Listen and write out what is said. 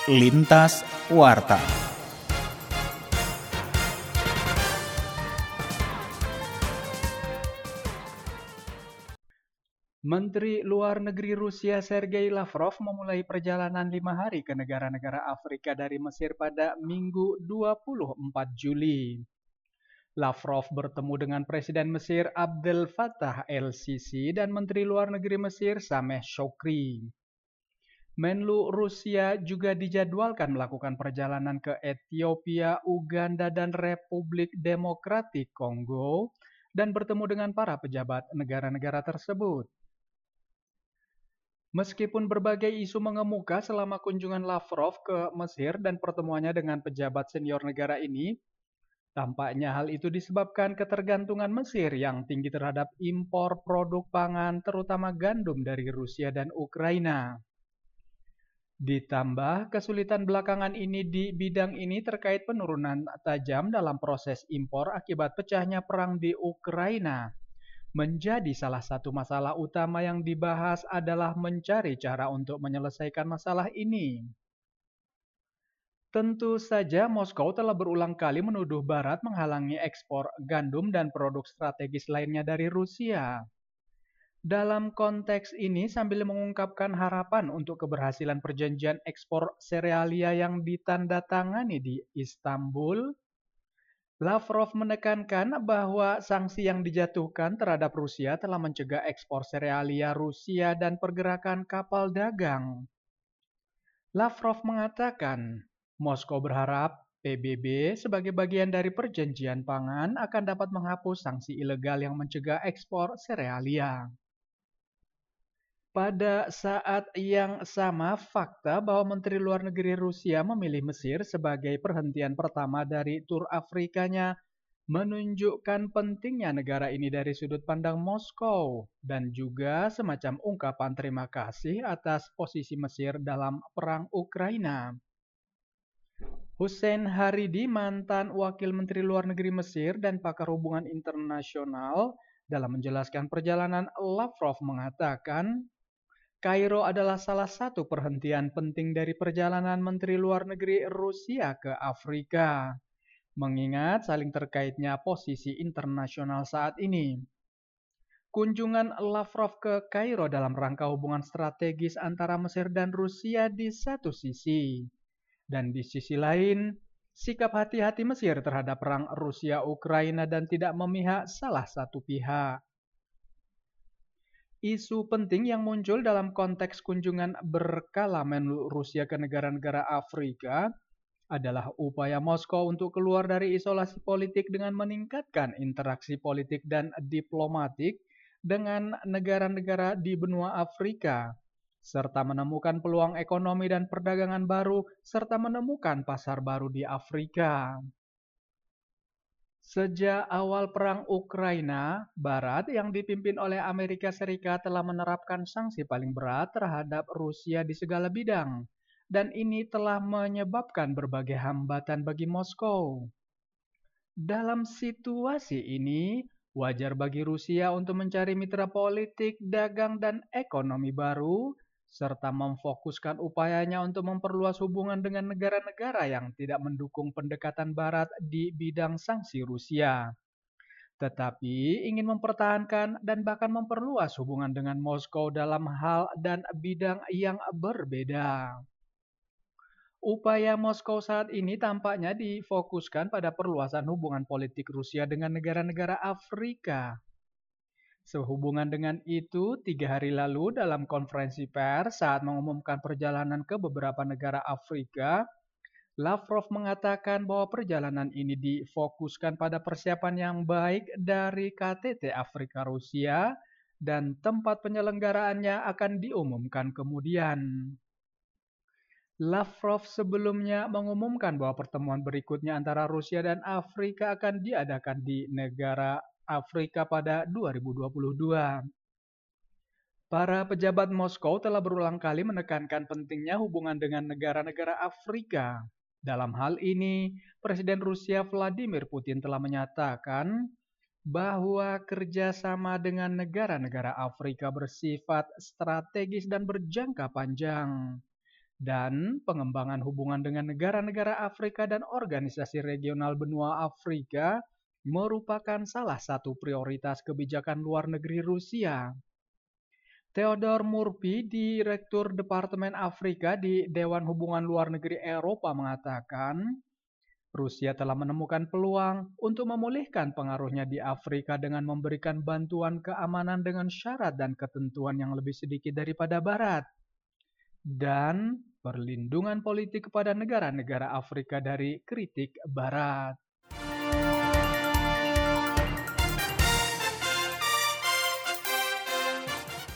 Lintas Warta. Menteri Luar Negeri Rusia Sergei Lavrov memulai perjalanan 5 hari ke negara-negara Afrika dari Mesir pada Minggu 24 Juli. Lavrov bertemu dengan Presiden Mesir Abdel Fattah el-Sisi dan Menteri Luar Negeri Mesir Sameh Shoukry. Menlu Rusia juga dijadwalkan melakukan perjalanan ke Ethiopia, Uganda, dan Republik Demokratik Kongo dan bertemu dengan para pejabat negara-negara tersebut. Meskipun berbagai isu mengemuka selama kunjungan Lavrov ke Mesir dan pertemuannya dengan pejabat senior negara ini, tampaknya hal itu disebabkan ketergantungan Mesir yang tinggi terhadap impor produk pangan, terutama gandum dari Rusia dan Ukraina. Ditambah kesulitan belakangan ini di bidang ini terkait penurunan tajam dalam proses impor akibat pecahnya perang di Ukraina. Menjadi salah satu masalah utama yang dibahas adalah mencari cara untuk menyelesaikan masalah ini. Tentu saja Moskow telah berulang kali menuduh Barat menghalangi ekspor gandum dan produk strategis lainnya dari Rusia. Dalam konteks ini, sambil mengungkapkan harapan untuk keberhasilan perjanjian ekspor serealia yang ditandatangani di Istanbul, Lavrov menekankan bahwa sanksi yang dijatuhkan terhadap Rusia telah mencegah ekspor serealia Rusia dan pergerakan kapal dagang. Lavrov mengatakan, Moskow berharap PBB sebagai bagian dari perjanjian pangan akan dapat menghapus sanksi ilegal yang mencegah ekspor serealia. Pada saat yang sama, fakta bahwa Menteri Luar Negeri Rusia memilih Mesir sebagai perhentian pertama dari tur Afrikanya menunjukkan pentingnya negara ini dari sudut pandang Moskow dan juga semacam ungkapan terima kasih atas posisi Mesir dalam perang Ukraina. Hussein Haridi, mantan Wakil Menteri Luar Negeri Mesir dan pakar hubungan internasional, dalam menjelaskan perjalanan Lavrov mengatakan, Kairo adalah salah satu perhentian penting dari perjalanan Menteri Luar Negeri Rusia ke Afrika, mengingat saling terkaitnya posisi internasional saat ini. Kunjungan Lavrov ke Kairo dalam rangka hubungan strategis antara Mesir dan Rusia di satu sisi, dan di sisi lain, sikap hati-hati Mesir terhadap perang Rusia-Ukraina dan tidak memihak salah satu pihak. Isu penting yang muncul dalam konteks kunjungan berkala Menlu Rusia ke negara-negara Afrika adalah upaya Moskow untuk keluar dari isolasi politik dengan meningkatkan interaksi politik dan diplomatik dengan negara-negara di benua Afrika, serta menemukan peluang ekonomi dan perdagangan baru, serta menemukan pasar baru di Afrika. Sejak awal perang Ukraina, Barat yang dipimpin oleh Amerika Serikat telah menerapkan sanksi paling berat terhadap Rusia di segala bidang, dan ini telah menyebabkan berbagai hambatan bagi Moskow. Dalam situasi ini, wajar bagi Rusia untuk mencari mitra politik, dagang, dan ekonomi baru, serta memfokuskan upayanya untuk memperluas hubungan dengan negara-negara yang tidak mendukung pendekatan Barat di bidang sanksi Rusia, tetapi ingin mempertahankan dan bahkan memperluas hubungan dengan Moskow dalam hal dan bidang yang berbeda. Upaya Moskow saat ini tampaknya difokuskan pada perluasan hubungan politik Rusia dengan negara-negara Afrika. Sehubungan dengan itu, 3 hari lalu dalam konferensi pers saat mengumumkan perjalanan ke beberapa negara Afrika, Lavrov mengatakan bahwa perjalanan ini difokuskan pada persiapan yang baik dari KTT Afrika Rusia dan tempat penyelenggaraannya akan diumumkan kemudian. Lavrov sebelumnya mengumumkan bahwa pertemuan berikutnya antara Rusia dan Afrika akan diadakan di negara Afrika pada 2022. Para pejabat Moskow telah berulang kali menekankan pentingnya hubungan dengan negara-negara Afrika. Dalam hal ini, Presiden Rusia Vladimir Putin telah menyatakan bahwa kerjasama dengan negara-negara Afrika bersifat strategis dan berjangka panjang. dan pengembangan hubungan dengan negara-negara Afrika dan organisasi regional benua Afrika merupakan salah satu prioritas kebijakan luar negeri Rusia. Theodore Murphy, Direktur Departemen Afrika di Dewan Hubungan Luar Negeri Eropa mengatakan, Rusia telah menemukan peluang untuk memulihkan pengaruhnya di Afrika dengan memberikan bantuan keamanan dengan syarat dan ketentuan yang lebih sedikit daripada Barat, dan perlindungan politik kepada negara-negara Afrika dari kritik Barat.